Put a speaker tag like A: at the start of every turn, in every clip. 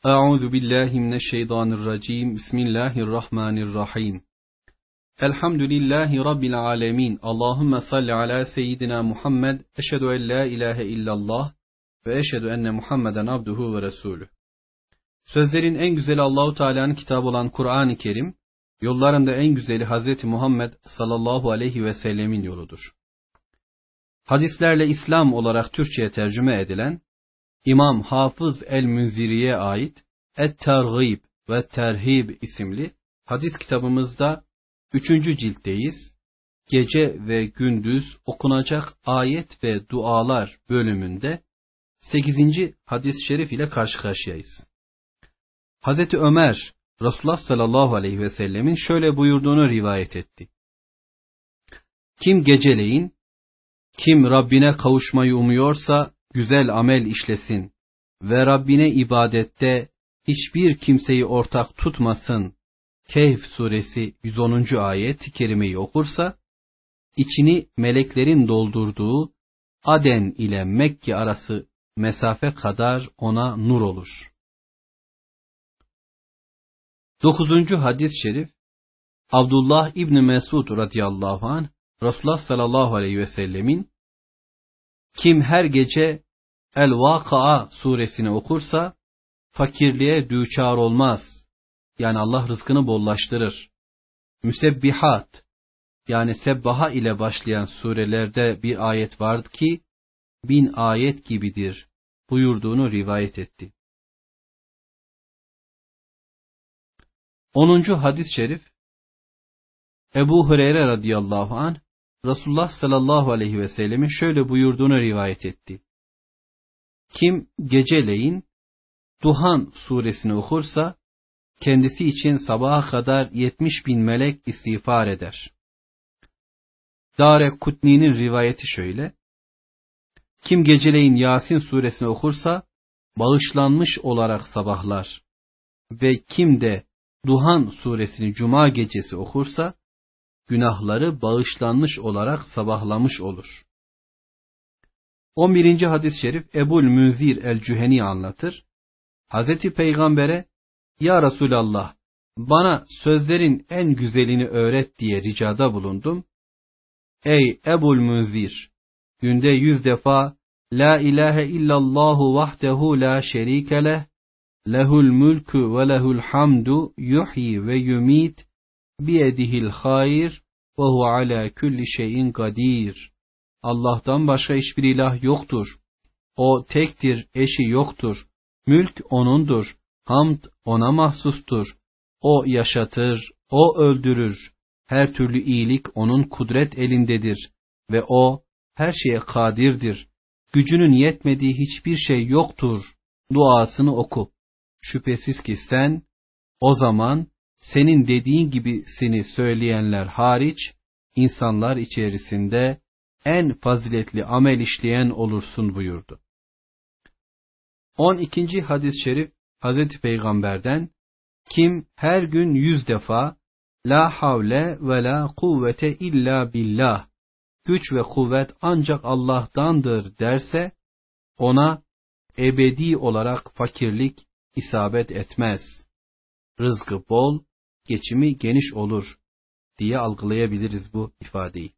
A: Euzu billahi mineşşeytanirracim. Bismillahirrahmanirrahim. Elhamdülillahi rabbil alamin. Allahumme salli ala seyyidina Muhammed. Eşhedü en la ilahe illallah ve eşhedü enne Muhammeden abduhu ve resulü. Sözlerin en güzeli Allahu Teala'nın kitabı olan Kur'an-ı Kerim, yollarında en güzeli Hazreti Muhammed sallallahu aleyhi ve sellemin yoludur. Hadislerle İslam olarak Türkçe'ye tercüme edilen İmam Hafız el-Münziri'ye ait Et-Tergib ve Terhib isimli hadis kitabımızda 3. ciltteyiz. Gece ve gündüz okunacak ayet ve dualar bölümünde 8. hadis-i şerif ile karşı karşıyayız. Hazreti Ömer, Resulullah sallallahu aleyhi ve sellemin şöyle buyurduğunu rivayet etti. Kim geceleyin, kim Rabbine kavuşmayı umuyorsa güzel amel işlesin ve Rabbine ibadette hiçbir kimseyi ortak tutmasın. Kehf suresi 110. ayet-i kerimeyi okursa, içini meleklerin doldurduğu Aden ile Mekke arası mesafe kadar ona nur olur. 9. hadis-i şerif, Abdullah İbni Mesud radıyallahu anh, Resulullah sallallahu aleyhi ve sellemin, kim her gece El-Vaka'a suresini okursa, fakirliğe düçar olmaz. Yani Allah rızkını bollaştırır. Müsebbihat, yani sebbaha ile başlayan surelerde bir ayet vardı ki, 1000 ayet gibidir buyurduğunu rivayet etti. 10. hadis-i şerif, Ebu Hureyre radıyallahu anh, Resulullah sallallahu aleyhi ve sellemin şöyle buyurduğunu rivayet etti. Kim geceleyin Duhan suresini okursa, kendisi için sabaha kadar 70.000 melek istiğfar eder. Darekutni'nin rivayeti şöyle. Kim geceleyin Yasin suresini okursa, bağışlanmış olarak sabahlar. Ve kim de Duhan suresini Cuma gecesi okursa, günahları bağışlanmış olarak sabahlamış olur. 11. hadis-i şerif Ebul Münzir el-Cüheni anlatır. Hazreti Peygamber'e, Ya Resulallah, bana sözlerin en güzelini öğret diye ricada bulundum. Ey Ebul Münzir, günde 100 defa La ilahe illallahu vahdehu la şerike leh, lehul mülkü ve lehul hamdu yuhyi ve yumit, biyedihil hayr ve hu ala kulli şeyin kadir. Allah'tan başka hiçbir ilah yoktur. O tektir, eşi yoktur. Mülk O'nundur. Hamd O'na mahsustur. O yaşatır, O öldürür. Her türlü iyilik O'nun kudret elindedir. Ve O her şeye kadirdir. Gücünün yetmediği hiçbir şey yoktur. Duasını oku. Şüphesiz ki sen, o zaman senin dediğin gibisini söyleyenler hariç, insanlar içerisinde en faziletli amel işleyen olursun buyurdu. 12. hadis-i şerif Hazreti Peygamber'den, kim her gün 100 defa La havle ve la kuvvete illa billah, güç ve kuvvet ancak Allah'tandır derse, ona ebedi olarak fakirlik isabet etmez. Rızkı bol, geçimi geniş olur diye algılayabiliriz bu ifadeyi.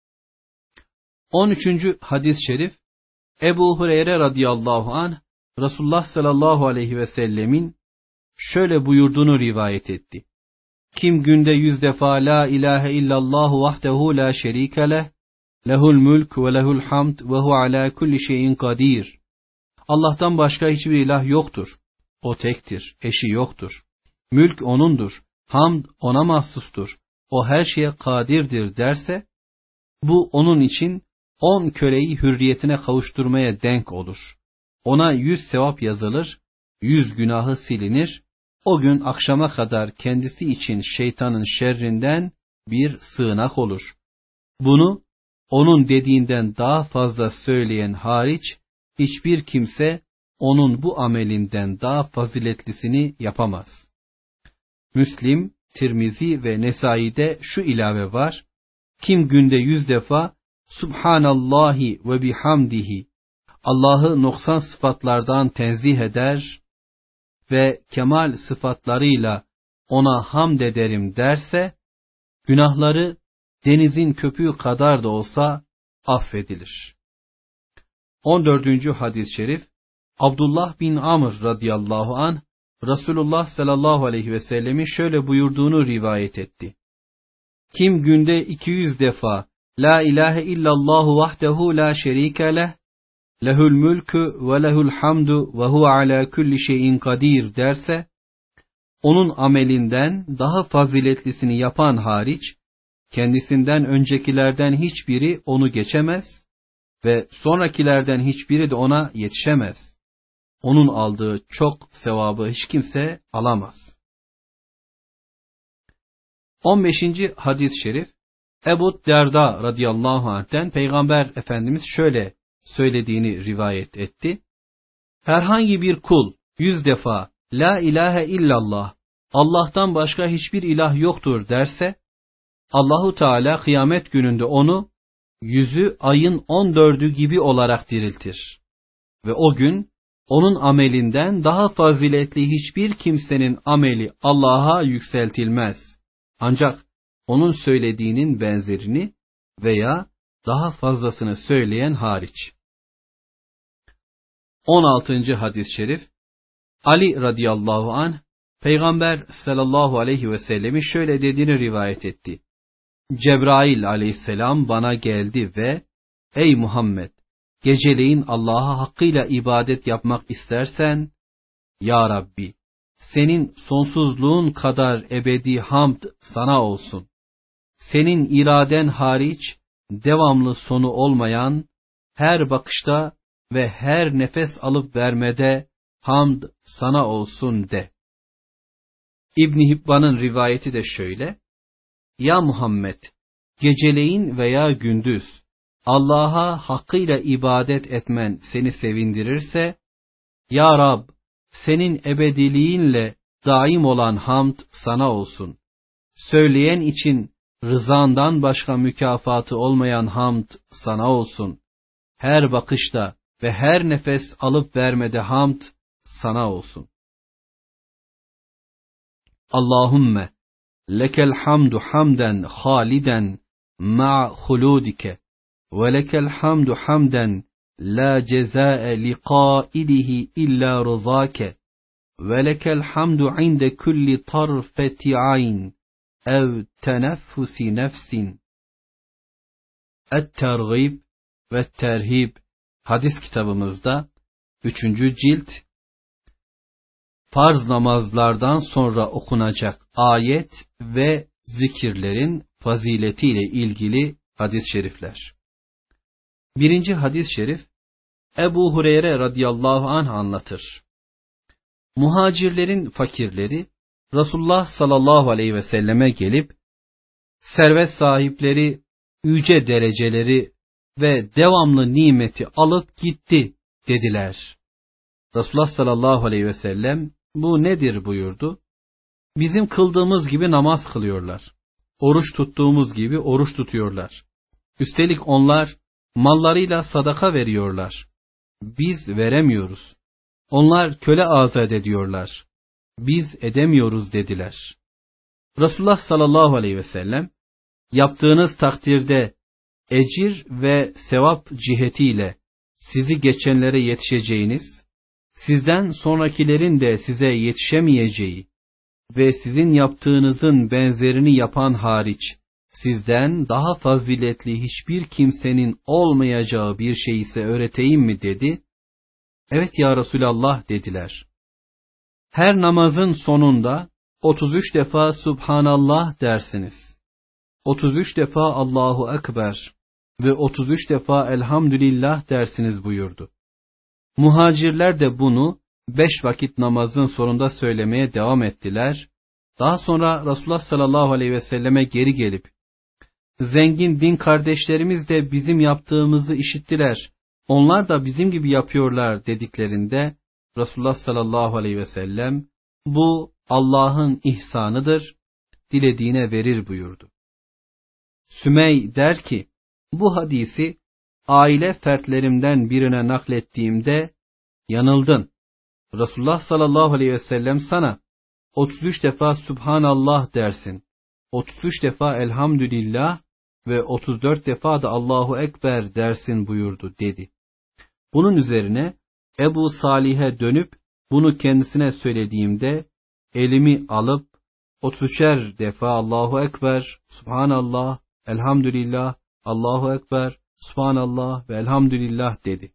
A: 13. hadis-i şerif Ebu Hureyre radıyallahu anh, Resulullah sallallahu aleyhi ve sellemin şöyle buyurduğunu rivayet etti. Kim günde 100 defa La ilahe illallahu vahdehu la şerike leh, lehul mülk ve lehul hamd ve hu ala kulli şeyin kadir. Allah'tan başka hiçbir ilah yoktur. O tektir, eşi yoktur. Mülk O'nundur. Hamd O'na mahsustur. O her şeye kadirdir derse, bu onun için 10 köleyi hürriyetine kavuşturmaya denk olur. Ona 100 sevap yazılır, 100 günahı silinir, o gün akşama kadar kendisi için şeytanın şerrinden bir sığınak olur. Bunu, onun dediğinden daha fazla söyleyen hariç, hiçbir kimse, onun bu amelinden daha faziletlisini yapamaz. Müslim, Tirmizi ve Nesai'de şu ilave var, kim günde 100 defa, Subhanallahi ve bihamdihi, Allah'ı noksan sıfatlardan tenzih eder ve kemal sıfatlarıyla ona hamd ederim derse, günahları denizin köpüğü kadar da olsa affedilir. 14. hadis-i şerif, Abdullah bin Amr radıyallahu anh, Resulullah sallallahu aleyhi ve sellemin şöyle buyurduğunu rivayet etti. Kim günde 200 defa La ilahe illallahu vahdehu la şerike leh, lehul mülkü ve lehul hamdu ve huve ala kulli şeyin kadir derse, onun amelinden daha faziletlisini yapan hariç, kendisinden öncekilerden hiçbiri onu geçemez ve sonrakilerden hiçbiri de ona yetişemez. Onun aldığı çok sevabı hiç kimse alamaz. 15. hadis-i şerif, Ebu Derda radıyallahu anh'ten Peygamber Efendimiz şöyle söylediğini rivayet etti. Herhangi bir kul 100 defa La ilahe illallah, Allah'tan başka hiçbir ilah yoktur derse, Allahu Teala kıyamet gününde onu yüzü ayın 14'ü gibi olarak diriltir. Ve o gün onun amelinden daha faziletli hiçbir kimsenin ameli Allah'a yükseltilmez. Ancak onun söylediğinin benzerini veya daha fazlasını söyleyen hariç. 16. hadis-i şerif, Ali radıyallahu anh, Peygamber sallallahu aleyhi ve sellemin şöyle dediğini rivayet etti. Cebrail aleyhisselam bana geldi ve, ey Muhammed, geceleyin Allah'a hakkıyla ibadet yapmak istersen, Ya Rabbi, senin sonsuzluğun kadar ebedi hamd sana olsun. Senin iraden hariç, devamlı sonu olmayan, her bakışta ve her nefes alıp vermede hamd sana olsun de. İbn Hibban'ın rivayeti de şöyle, Ya Muhammed, geceleyin veya gündüz, Allah'a hakkıyla ibadet etmen seni sevindirirse, Ya Rab, senin ebediliğinle daim olan hamd sana olsun. Söyleyen için rızandan başka mükafatı olmayan hamd sana olsun. Her bakışta ve her nefes alıp vermede hamd sana olsun. Allahümme lekel hamdu hamden haliden ma'a huludike ve lekel hamdu hamden la cezae liqailihi illa rızake ve lekel hamdu inde kulli tarfeti ayn ev teneffusi nefsin. Et-Tergib ve Terhib hadis kitabımızda 3. cilt, farz namazlardan sonra okunacak ayet ve zikirlerin faziletiyle ilgili hadis-i şerifler. 1. hadis-i şerif, Ebu Hureyre radıyallahu anh anlatır. Muhacirlerin fakirleri Resulullah sallallahu aleyhi ve selleme gelip, servet sahipleri, yüce dereceleri ve devamlı nimeti alıp gitti dediler. Resulullah sallallahu aleyhi ve sellem, bu nedir buyurdu. Bizim kıldığımız gibi namaz kılıyorlar. Oruç tuttuğumuz gibi oruç tutuyorlar. Üstelik onlar mallarıyla sadaka veriyorlar. Biz veremiyoruz. Onlar köle azat ediyorlar. Biz edemiyoruz dediler. Resulullah sallallahu aleyhi ve sellem, yaptığınız takdirde ecir ve sevap cihetiyle sizi geçenlere yetişeceğiniz, sizden sonrakilerin de size yetişemeyeceği ve sizin yaptığınızın benzerini yapan hariç, sizden daha faziletli hiçbir kimsenin olmayacağı bir şey ise öğreteyim mi dedi. Evet ya Resulallah dediler. Her namazın sonunda 33 defa Subhanallah dersiniz. 33 defa Allahu Ekber ve 33 defa Elhamdülillah dersiniz buyurdu. Muhacirler de bunu 5 vakit namazın sonunda söylemeye devam ettiler. Daha sonra Resulullah sallallahu aleyhi ve selleme geri gelip, zengin din kardeşlerimiz de bizim yaptığımızı işittiler, onlar da bizim gibi yapıyorlar dediklerinde, Resulullah sallallahu aleyhi ve sellem, bu Allah'ın ihsanıdır, dilediğine verir buyurdu. Sümey der ki, bu hadisi aile fertlerimden birine naklettiğimde yanıldın. Resulullah sallallahu aleyhi ve sellem sana 33 defa Subhanallah dersin, 33 defa Elhamdülillah ve 34 defa da Allahu Ekber dersin buyurdu dedi. Bunun üzerine Ebu Salih'e dönüp bunu kendisine söylediğimde elimi alıp 33'er defa Allahu Ekber, Subhanallah, Elhamdülillah, Allahu Ekber, Subhanallah ve Elhamdülillah dedi.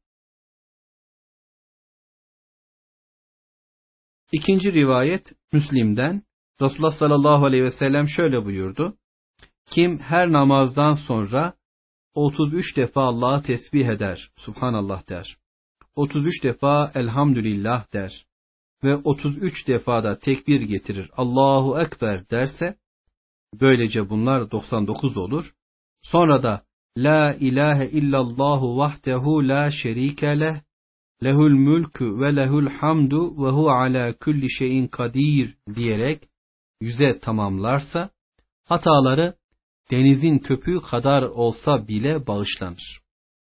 A: İkinci rivayet Müslim'den. Resulullah sallallahu aleyhi ve sellem şöyle buyurdu. Kim her namazdan sonra 33 defa Allah'a tesbih eder, Subhanallah der, 33 defa Elhamdülillah der ve 33 defa da tekbir getirir, Allahu Ekber derse, böylece bunlar 99 olur. Sonra da La ilahe illallahu vahdehu la şerike leh, lehul mülkü ve lehul hamdu ve hu ala kulli şeyin kadir diyerek 100'e tamamlarsa, hataları denizin köpüğü kadar olsa bile bağışlanır.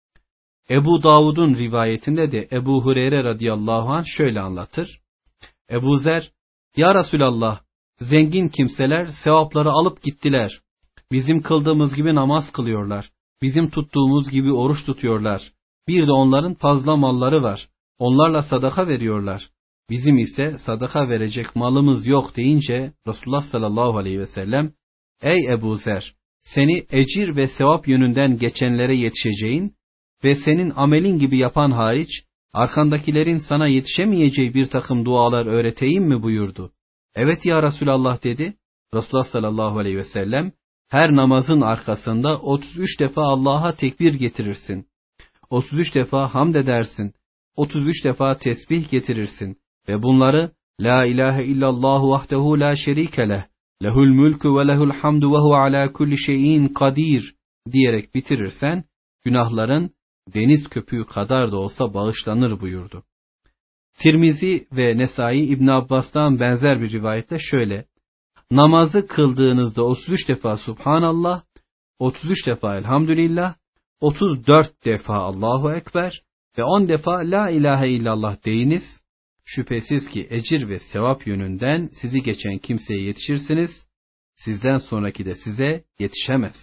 A: Ebu Davud'un rivayetinde de Ebu Hureyre radıyallahu anh şöyle anlatır. Ebu Zer, Ya Resulallah, zengin kimseler sevapları alıp gittiler. Bizim kıldığımız gibi namaz kılıyorlar. Bizim tuttuğumuz gibi oruç tutuyorlar. Bir de onların fazla malları var. Onlarla sadaka veriyorlar. Bizim ise sadaka verecek malımız yok deyince Resulullah sallallahu aleyhi ve sellem, Ey Ebu Zer, seni ecir ve sevap yönünden geçenlere yetişeceğin ve senin amelin gibi yapan hariç, arkandakilerin sana yetişemeyeceği bir takım dualar öğreteyim mi buyurdu. Evet ya Resulallah dedi. Resulullah sallallahu aleyhi ve sellem, her namazın arkasında 33 defa Allah'a tekbir getirirsin. 33 defa hamd edersin. 33 defa tesbih getirirsin. Ve bunları La ilahe illallahu vahdehu la şerike leh, lehul mülkü ve lehul hamdu ve hu ala kulli şeyin kadir diyerek bitirirsen, günahların deniz köpüğü kadar da olsa bağışlanır buyurdu. Tirmizi ve Nesai İbn Abbas'tan benzer bir rivayette şöyle, namazı kıldığınızda 33 defa Subhanallah, 33 defa Elhamdülillah, 34 defa Allahu Ekber ve 10 defa La ilahe illallah deyiniz. Şüphesiz ki ecir ve sevap yönünden sizi geçen kimseye yetişirsiniz, sizden sonraki de size yetişemez.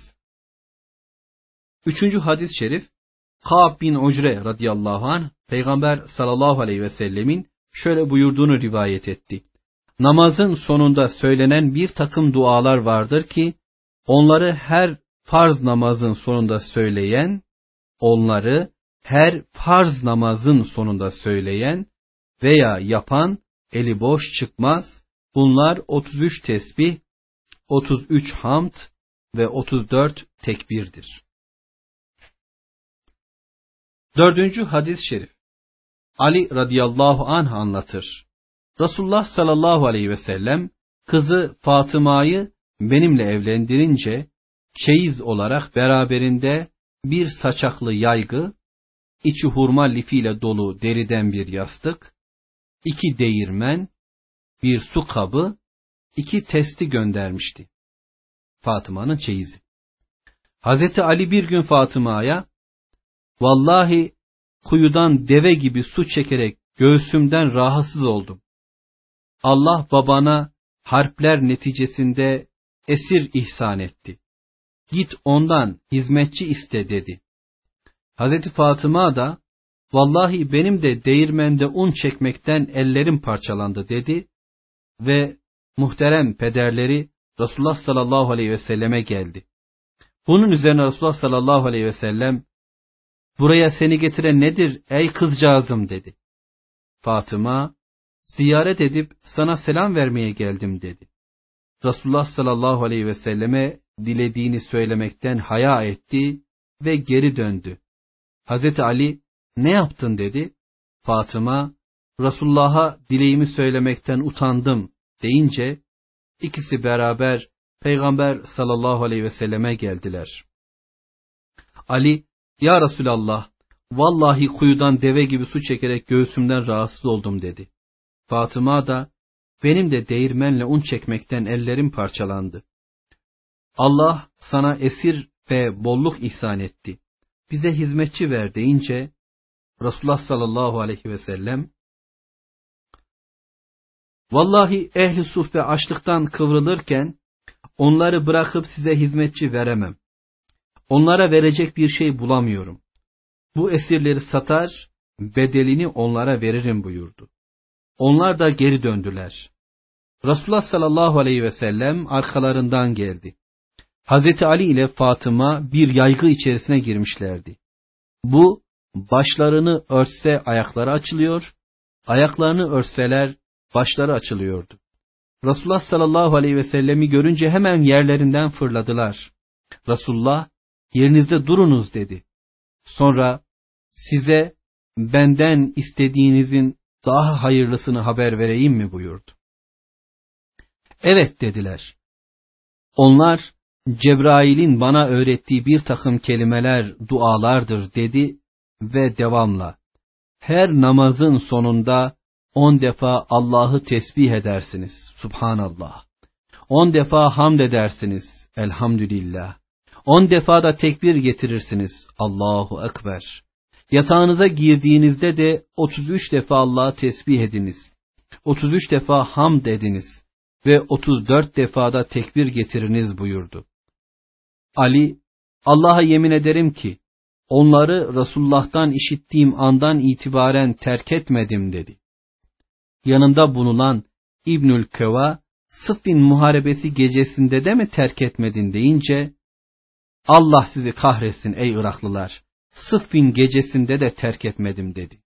A: Üçüncü hadis-i şerif, Ka'b bin Ucre radıyallahu anh, Peygamber sallallahu aleyhi ve sellemin şöyle buyurduğunu rivayet etti. Namazın sonunda söylenen bir takım dualar vardır ki, onları her farz namazın sonunda söyleyen veya yapan eli boş çıkmaz. Bunlar 33 tesbih, 33 hamd ve 34 tekbirdir. Dördüncü hadis-i şerif. Ali radıyallahu anh anlatır. Resulullah sallallahu aleyhi ve sellem kızı Fatıma'yı benimle evlendirince çeyiz olarak beraberinde bir saçaklı yaygı, içi hurma lifiyle dolu deriden bir yastık, 2 değirmen, bir su kabı, 2 testi göndermişti. Fatıma'nın çeyizi. Hazreti Ali bir gün Fatıma'ya, vallahi kuyudan deve gibi su çekerek göğsümden rahatsız oldum. Allah babana harpler neticesinde esir ihsan etti. Git ondan hizmetçi iste dedi. Hazreti Fatıma da, vallahi benim de değirmende un çekmekten ellerim parçalandı dedi ve muhterem pederleri Resulullah sallallahu aleyhi ve selleme geldi. Bunun üzerine Resulullah sallallahu aleyhi ve sellem, buraya seni getiren nedir ey kızcağızım dedi. Fatıma, ziyaret edip sana selam vermeye geldim dedi. Resulullah sallallahu aleyhi ve selleme dilediğini söylemekten haya etti ve geri döndü. Hazreti Ali, ne yaptın dedi. Fatıma, Resulullah'a dileğimi söylemekten utandım deyince, ikisi beraber Peygamber sallallahu aleyhi ve selleme geldiler. Ali, ya Resulallah, vallahi kuyudan deve gibi su çekerek göğsümden rahatsız oldum dedi. Fatıma da, benim de değirmenle un çekmekten ellerim parçalandı. Allah sana esir ve bolluk ihsan etti. Bize hizmetçi ver deyince, Resulullah sallallahu aleyhi ve sellem, Vallahi ehli suffe açlıktan kıvrılırken onları bırakıp size hizmetçi veremem. Onlara verecek bir şey bulamıyorum. Bu esirleri satar, bedelini onlara veririm buyurdu. Onlar da geri döndüler. Resulullah sallallahu aleyhi ve sellem arkalarından geldi. Hazreti Ali ile Fatıma bir yaygı içerisine girmişlerdi. Bu, başlarını örtse ayakları açılıyor, ayaklarını örtseler başları açılıyordu. Resulullah sallallahu aleyhi ve sellemi görünce hemen yerlerinden fırladılar. Resulullah, yerinizde durunuz dedi. Sonra, size benden istediğinizin daha hayırlısını haber vereyim mi buyurdu. Evet dediler. Onlar, Cebrail'in bana öğrettiği bir takım kelimeler, dualardır dedi ve devamla, her namazın sonunda 10 defa Allah'ı tesbih edersiniz, Subhanallah. 10 defa hamd edersiniz, Elhamdülillah. 10 defa da tekbir getirirsiniz, Allahu Ekber. Yatağınıza girdiğinizde de 33 defa Allah'ı tesbih ediniz. 33 defa hamd ediniz ve 34 defa da tekbir getiriniz buyurdu. Ali, Allah'a yemin ederim ki, onları Resulullah'tan işittiğim andan itibaren terk etmedim dedi. Yanında bulunan İbnül Keva, Sıffin muharebesi gecesinde de mi terk etmedin deyince, Allah sizi kahretsin ey Iraklılar, Sıffin gecesinde de terk etmedim dedi.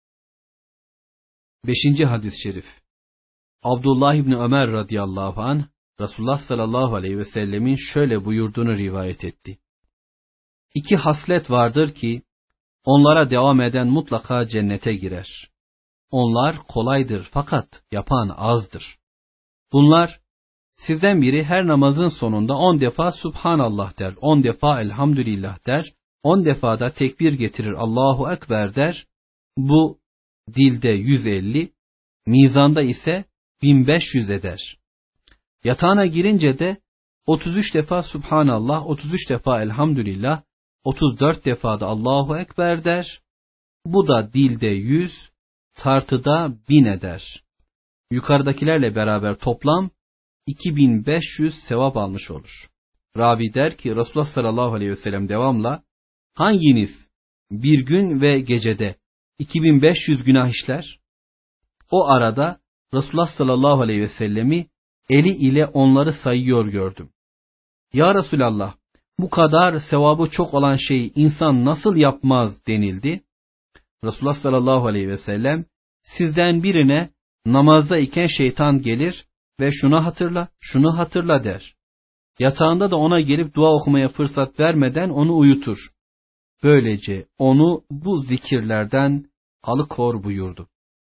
A: 5. hadis-i şerif. Abdullah İbni Ömer radıyallahu anh, Resulullah sallallahu aleyhi ve sellemin şöyle buyurduğunu rivayet etti. 2 haslet vardır ki, onlara devam eden mutlaka cennete girer. Onlar kolaydır fakat yapan azdır. Bunlar, sizden biri her namazın sonunda 10 defa Subhanallah der, 10 defa Elhamdülillah der, 10 defa da tekbir getirir, Allahu Ekber der. Bu dilde 150, mizanda ise 1500 eder. Yatağına girince de 33 defa Subhanallah, 33 defa Elhamdülillah, 34 defa da Allahu Ekber der. Bu da dilde 100, tartıda 1000 eder. Yukarıdakilerle beraber toplam 2500 sevap almış olur. Ravi der ki Resulullah sallallahu aleyhi ve sellem devamla, hanginiz bir gün ve gecede 2500 günah işler? O arada Resulullah sallallahu aleyhi ve sellemi eli ile onları sayıyor gördüm. Ya Resulallah, bu kadar sevabı çok olan şeyi insan nasıl yapmaz denildi. Resulullah sallallahu aleyhi ve sellem, sizden birine namazda iken şeytan gelir ve şunu hatırla, şunu hatırla der. Yatağında da ona gelip dua okumaya fırsat vermeden onu uyutur. Böylece onu bu zikirlerden alıkor buyurdu.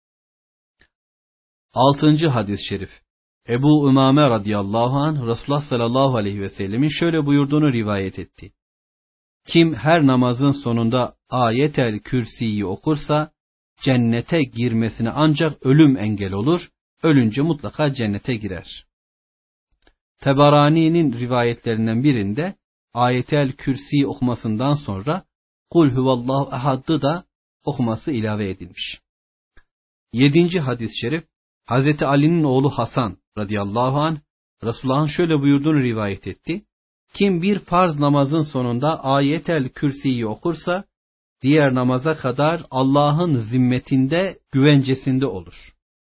A: 6. hadis-i şerif. Ebu Ümame radıyallahu anh Resulullah sallallahu aleyhi ve sellemin şöyle buyurduğunu rivayet etti. Kim her namazın sonunda Ayetel Kürsi'yi okursa cennete girmesine ancak ölüm engel olur, ölünce mutlaka cennete girer. Tebarani'nin rivayetlerinden birinde Ayetel Kürsi okumasından sonra Kul huvallahu ehad'ı da okuması ilave edilmiş. 7. hadis-i şerif. Hazreti Ali'nin oğlu Hasan radıyallahu anh Resulullah'ın şöyle buyurduğunu rivayet etti. Kim bir farz namazın sonunda Ayetel Kürsi'yi okursa diğer namaza kadar Allah'ın zimmetinde, güvencesinde olur.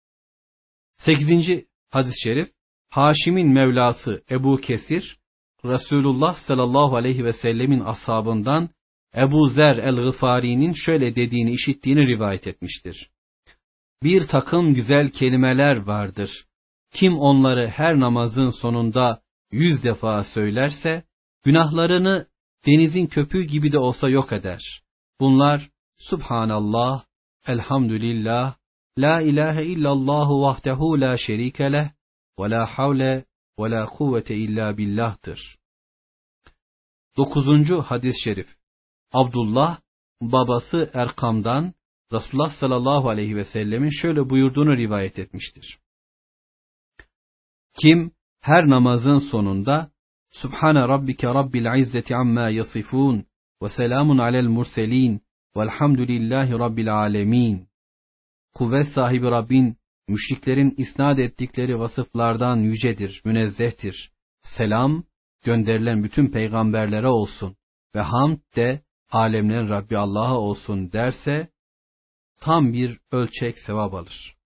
A: 8. hadis-i şerif. Haşim'in Mevlası Ebu Kesir, Resulullah sallallahu aleyhi ve sellemin ashabından Ebu Zer el-Gıfari'nin şöyle dediğini işittiğini rivayet etmiştir. Bir takım güzel kelimeler vardır. Kim onları her namazın sonunda 100 defa söylerse, günahlarını denizin köpüğü gibi de olsa yok eder. Bunlar, Subhanallah, Elhamdülillah, La ilahe illallahu vahdehu la şerike leh, ve la havle ve la kuvvete illa billah'tır. 9. hadis-i şerif. Abdullah, babası Erkam'dan, Resulullah sallallahu aleyhi ve sellemin şöyle buyurduğunu rivayet etmiştir. Kim her namazın sonunda Subhane rabbike rabbil izzeti amma yasifun ve selamun alel murselin velhamdülillahi rabbil alemin. Kuvvet sahibi Rabbin müşriklerin isnat ettikleri vasıflardan yücedir, münezzehtir. Selam, gönderilen bütün peygamberlere olsun ve hamd de alemlerin Rabbi Allah'a olsun derse, tam bir ölçek sevap alır.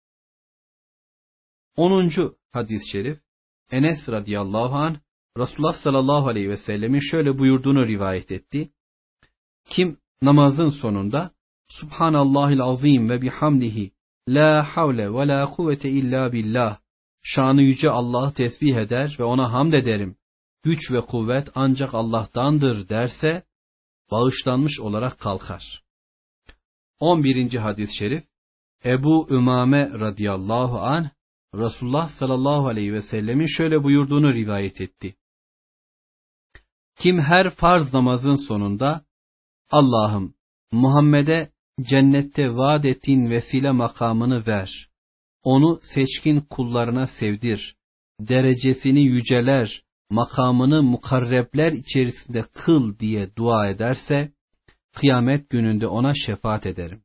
A: 10. hadis-i şerif, Enes radıyallahu anh, Resulullah sallallahu aleyhi ve sellemin şöyle buyurduğunu rivayet etti. Kim namazın sonunda Subhanallahil azim ve bihamdihi la havle ve la kuvvete illa billah, şanı yüce Allah'ı tesbih eder ve ona hamd ederim, güç ve kuvvet ancak Allah'tandır derse, bağışlanmış olarak kalkar. 11. hadis-i şerif, Ebu Ümame radıyallahu anh, Resulullah sallallahu aleyhi ve sellemin şöyle buyurduğunu rivayet etti. Kim her farz namazın sonunda Allah'ım Muhammed'e cennette vaat ettiğin vesile makamını ver, onu seçkin kullarına sevdir, derecesini yüceler, makamını mukarrebler içerisinde kıl diye dua ederse, kıyamet gününde ona şefaat ederim.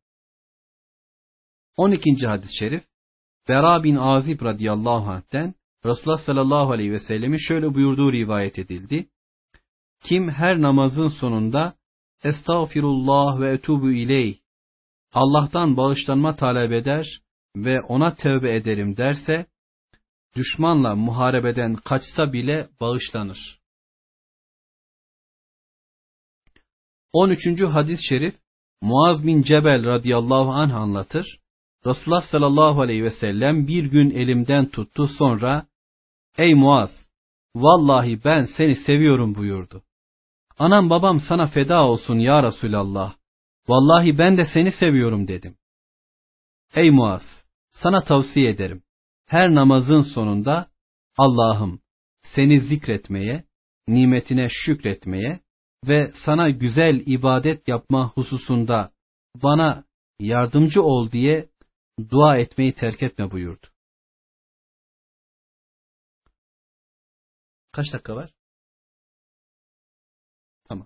A: 12. hadis-i şerif, Bera bin Azib radıyallahu anh'ten Resulullah sallallahu aleyhi ve sellemin şöyle buyurduğu rivayet edildi. Kim her namazın sonunda Estağfirullah ve etubu ileyh, Allah'tan bağışlanma talep eder ve ona tövbe ederim derse, düşmanla muharebeden kaçsa bile bağışlanır. 13. hadis-i şerif, Muaz bin Cebel radıyallahu anh anlatır. Resulullah sallallahu aleyhi ve sellem bir gün elimden tuttu, sonra ey Muaz, vallahi ben seni seviyorum buyurdu. Anam babam sana feda olsun ya Resulallah, vallahi ben de seni seviyorum dedim. Ey Muaz, sana tavsiye ederim, her namazın sonunda Allah'ım seni zikretmeye, nimetine şükretmeye ve sana güzel ibadet yapma hususunda bana yardımcı ol diye dua etmeyi terk etme buyurdu. Kaç dakika var? Tamam.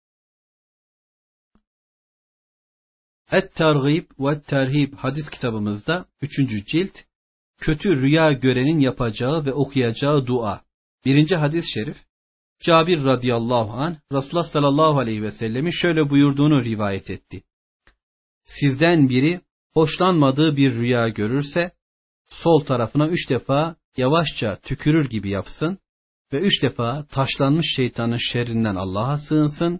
A: Et-Tergib ve Terhib hadis kitabımızda 3. cilt, kötü rüya görenin yapacağı ve okuyacağı dua. 1. hadis-i şerif, Cabir radıyallahu anh, Resulullah sallallahu aleyhi ve sellemin şöyle buyurduğunu rivayet etti. Sizden biri hoşlanmadığı bir rüya görürse, sol tarafına 3 defa yavaşça tükürür gibi yapsın ve 3 defa taşlanmış şeytanın şerrinden Allah'a sığınsın,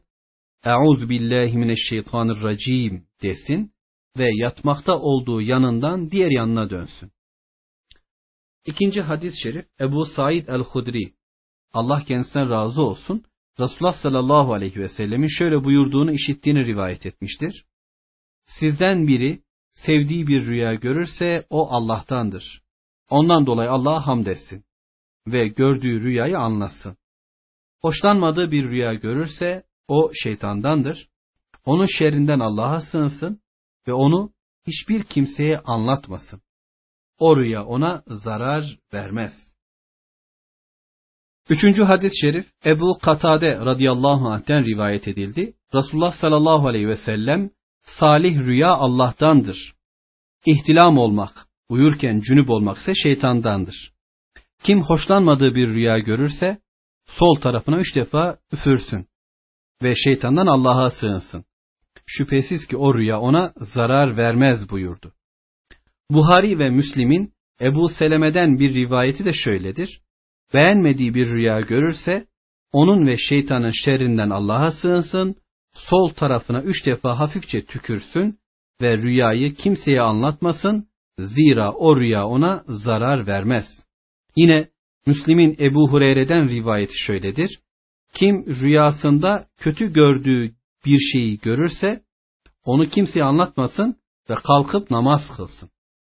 A: Euzubillahimineşşeytanirracim desin ve yatmakta olduğu yanından diğer yanına dönsün. 2. hadis-i şerif, Ebu Said el-Hudri, Allah kendisinden razı olsun, Resulullah sallallahu aleyhi ve sellemin şöyle buyurduğunu işittiğini rivayet etmiştir. Sizden biri sevdiği bir rüya görürse o Allah'tandır. Ondan dolayı Allah'a hamd etsin ve gördüğü rüyayı anlatsın. Hoşlanmadığı bir rüya görürse o şeytandandır. Onun şerrinden Allah'a sığınsın ve onu hiçbir kimseye anlatmasın. O rüya ona zarar vermez. 3. hadis-i şerif, Ebu Katade radıyallahu anh'ten rivayet edildi. Resulullah sallallahu aleyhi ve sellem, salih rüya Allah'tandır. İhtilam olmak, uyurken cünüp olmak ise şeytandandır. Kim hoşlanmadığı bir rüya görürse, sol tarafına 3 defa üfürsün ve şeytandan Allah'a sığınsın. Şüphesiz ki o rüya ona zarar vermez buyurdu. Buhari ve Müslim'in Ebu Seleme'den bir rivayeti de şöyledir. Beğenmediği bir rüya görürse, onun ve şeytanın şerrinden Allah'a sığınsın, sol tarafına 3 defa hafifçe tükürsün ve rüyayı kimseye anlatmasın, zira o rüya ona zarar vermez. Yine Müslim'in Ebu Hureyre'den rivayeti şöyledir. Kim rüyasında kötü gördüğü bir şeyi görürse, onu kimseye anlatmasın ve kalkıp namaz kılsın.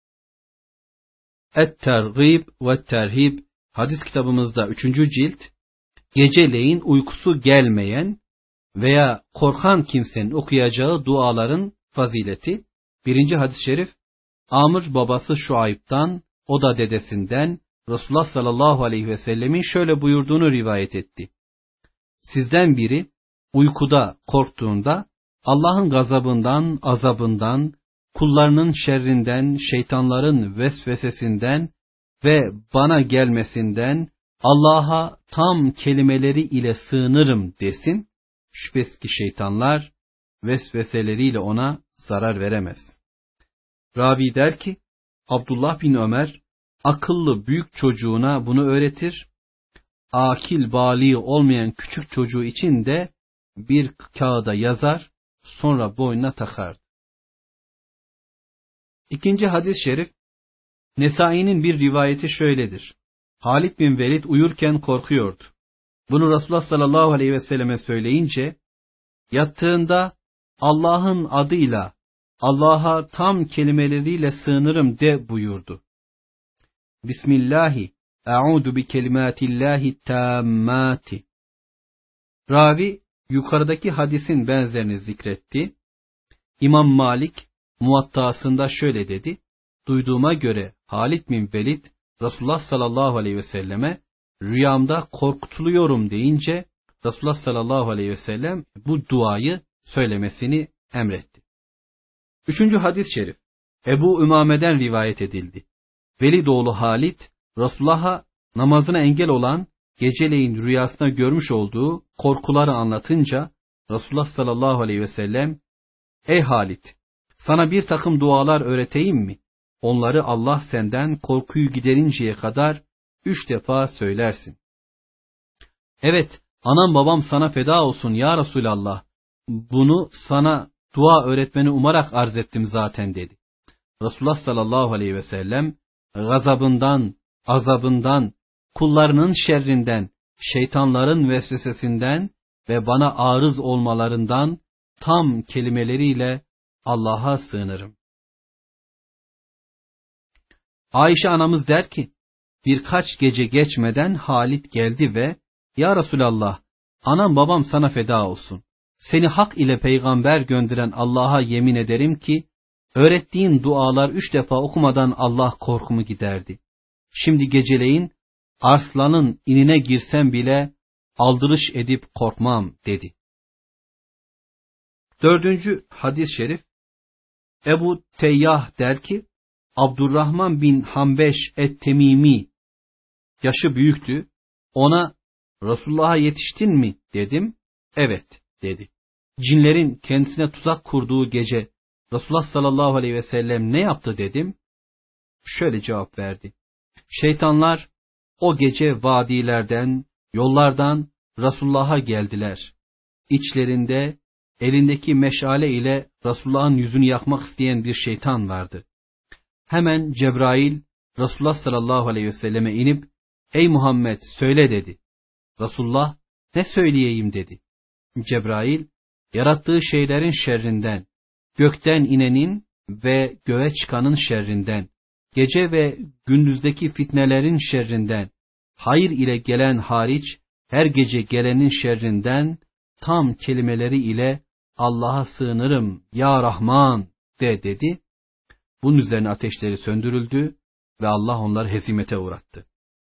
A: Et-Tergib ve Terhib hadis kitabımızda 3. cilt, geceleyin uykusu gelmeyen veya korkan kimsenin okuyacağı duaların fazileti. 1. hadis-i şerif, Amr babası Şuayb'dan, o da dedesinden, Resulullah sallallahu aleyhi ve sellemin şöyle buyurduğunu rivayet etti. Sizden biri uykuda korktuğunda Allah'ın gazabından, azabından, kullarının şerrinden, şeytanların vesvesesinden ve bana gelmesinden Allah'a tam kelimeleri ile sığınırım desin, şüphesiz ki şeytanlar vesveseleriyle ona zarar veremez. Ravi der ki, Abdullah bin Ömer, akıllı büyük çocuğuna bunu öğretir, akil bali olmayan küçük çocuğu için de bir kağıda yazar, sonra boynuna takar. İkinci hadis-i şerif, Nesai'nin bir rivayeti şöyledir. Halid bin Velid uyurken korkuyordu. Bunu Resulullah sallallahu aleyhi ve selleme söyleyince, yattığında Allah'ın adıyla, Allah'a tam kelimeleriyle sığınırım de buyurdu. Bismillahi, e'udu bi kelimatillahi tammati. Ravi, yukarıdaki hadisin benzerini zikretti. İmam Malik, Muvattasında şöyle dedi. Duyduğuma göre Halid bin Velid, Resulullah sallallahu aleyhi ve selleme rüyamda korkutuluyorum deyince Resulullah sallallahu aleyhi ve sellem bu duayı söylemesini emretti. Üçüncü hadis-i şerif Ebu Ümame'den rivayet edildi. Velid oğlu Halid, Resulullah'a namazına engel olan geceleyin rüyasında görmüş olduğu korkuları anlatınca Resulullah sallallahu aleyhi ve sellem, ey Halid, sana bir takım dualar öğreteyim mi? Onları Allah senden korkuyu giderinceye kadar 3 defa söylersin. Evet, anam babam sana feda olsun ya Resulallah. Bunu sana dua öğretmeni umarak arz ettim zaten dedi. Resulullah sallallahu aleyhi ve sellem, gazabından, azabından, kullarının şerrinden, şeytanların vesvesesinden ve bana arız olmalarından tam kelimeleriyle Allah'a sığınırım. Ayşe anamız der ki, birkaç gece geçmeden Halid geldi ve, ya Resulallah, anam babam sana feda olsun. Seni hak ile peygamber gönderen Allah'a yemin ederim ki, öğrettiğin dualar 3 defa okumadan Allah korkumu giderdi. Şimdi geceleyin, arslanın inine girsem bile, aldırış edip korkmam dedi. Dördüncü hadis-i şerif, Ebu Teyyah der ki, Abdurrahman bin Hambeş et-Temimi, yaşı büyüktü, ona Resulullah'a yetiştin mi dedim, evet dedi. Cinlerin kendisine tuzak kurduğu gece Resulullah sallallahu aleyhi ve sellem ne yaptı dedim, şöyle cevap verdi. Şeytanlar o gece vadilerden, yollardan Resulullah'a geldiler. İçlerinde elindeki meşale ile Resulullah'ın yüzünü yakmak isteyen bir şeytan vardı. Hemen Cebrail Resulullah sallallahu aleyhi ve selleme inip, ey Muhammed söyle dedi. Resulullah, ne söyleyeyim dedi. Cebrail, yarattığı şeylerin şerrinden, gökten inenin ve göğe çıkanın şerrinden, gece ve gündüzdeki fitnelerin şerrinden, hayır ile gelen hariç her gece gelenin şerrinden tam kelimeleri ile Allah'a sığınırım ya Rahman de dedi. Bunun üzerine ateşleri söndürüldü ve Allah onları hezimete uğrattı.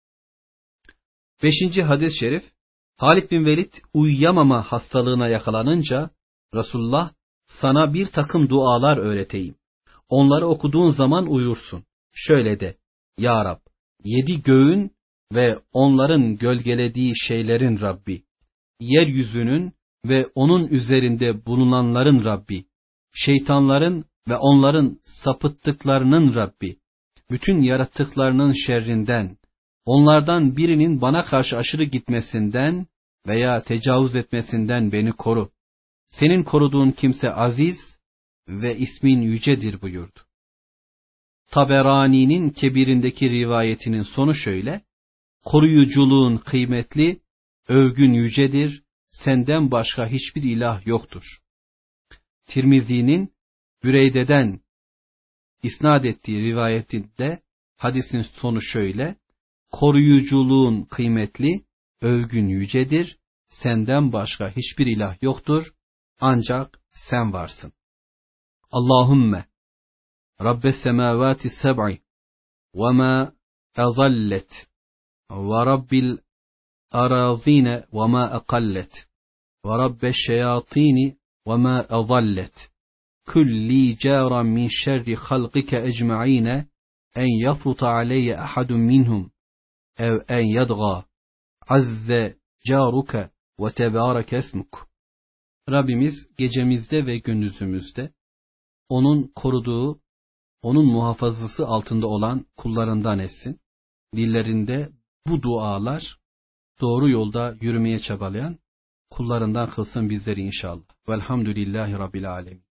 A: 5. hadis-i şerif, Halid bin Velid uyuyamama hastalığına yakalanınca Resulullah, sana bir takım dualar öğreteyim. Onları okuduğun zaman uyursun. Şöyle de, ya Rab, 7 göğün ve onların gölgelediği şeylerin Rabbi, yeryüzünün ve onun üzerinde bulunanların Rabbi, şeytanların ve onların sapıttıklarının Rabbi, bütün yarattıklarının şerrinden, onlardan birinin bana karşı aşırı gitmesinden veya tecavüz etmesinden beni koru. Senin koruduğun kimse aziz ve ismin yücedir buyurdu. Taberani'nin Kebir'indeki rivayetinin sonu şöyle, koruyuculuğun kıymetli, övgün yücedir, senden başka hiçbir ilah yoktur. Tirmizi'nin Büreyde'den isnad ettiği rivayetinde hadisin sonu şöyle, koruyuculuğun kıymetli, övgün yücedir, senden başka hiçbir ilah yoktur, ancak sen varsın. Allahümme Rabbes semavati seb'i ve ma azallet ve Rabbil arazine ve ma akallet ve Rabbeş şeyatini ve ma azallet kulli jaran min şerri halqike ecma'ine en yafuta aleyye ahadun minhum ev en yadga azze caruke ve tebareke esmuk. Rabbimiz gecemizde ve gündüzümüzde onun koruduğu, onun muhafazası altında olan kullarından etsin. Dillerinde bu dualar doğru yolda yürümeye çabalayan kullarından kılsın bizleri inşallah. Velhamdülillahi Rabbil alemin.